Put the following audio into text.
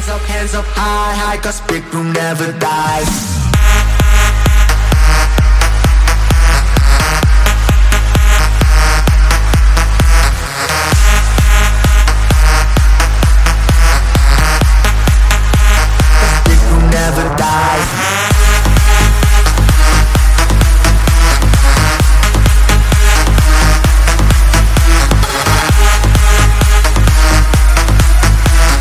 hands up high, high, 'cause big room never dies.